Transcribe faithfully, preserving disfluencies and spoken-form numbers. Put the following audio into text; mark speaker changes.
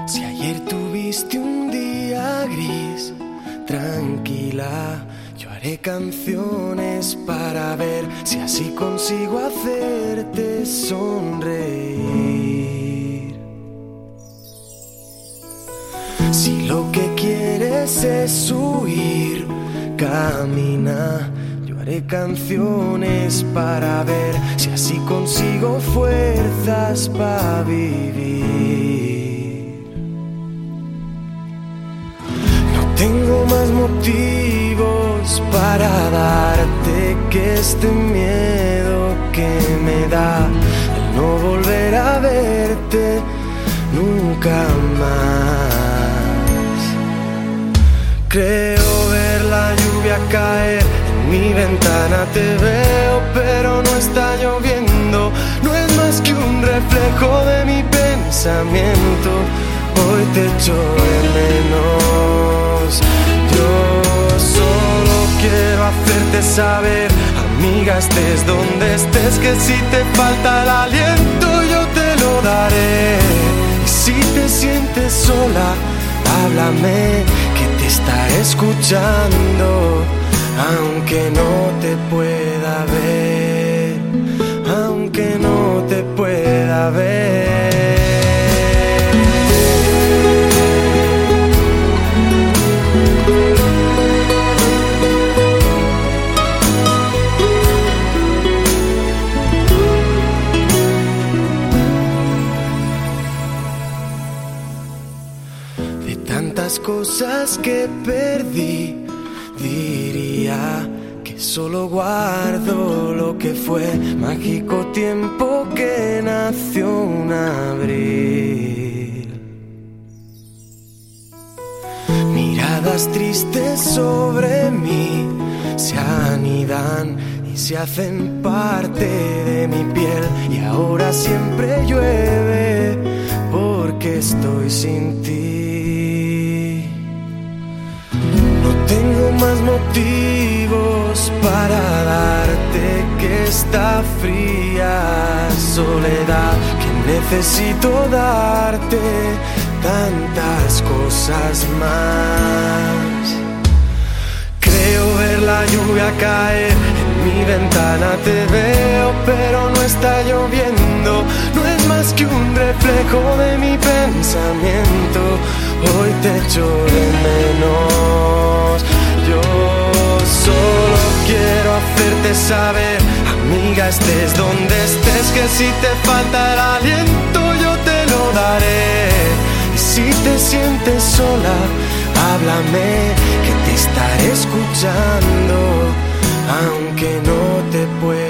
Speaker 1: Si ayer tuviste un día gris, tranquila, yo haré canciones para ver si así consigo hacerte sonreír. Si lo que quieres es huir, camina, yo haré canciones para ver si así consigo fuerzas para vivir. Tengo más motivos para darte que este miedo que me da el no volver a verte nunca más. Creo ver la lluvia caer en mi ventana, te veo pero no está lloviendo, no es más que un reflejo de mi pensamiento. Hoy te echo de menos. Yo solo quiero hacerte saber, amiga, estés donde estés, que si te falta el aliento yo te lo daré. Y si te sientes sola, háblame, que te estaré escuchando, aunque no te pueda ver, aunque no te pueda ver. Tantas cosas que perdí, diría que solo guardo lo que fue mágico tiempo que nació un abril. Miradas tristes sobre mí se anidan y se hacen parte de mi piel, y ahora siempre llueve porque estoy sin ti. Tengo más motivos para darte que esta fría soledad, que necesito darte tantas cosas más. Creo ver la lluvia caer en mi ventana, te veo pero no está lloviendo, no es más que un reflejo de mi pensamiento. Hoy te echo de menos. Yo solo quiero hacerte saber, amiga, estés donde estés, que si te falta el aliento yo te lo daré. Y si te sientes sola, háblame, que te estaré escuchando, aunque no te pueda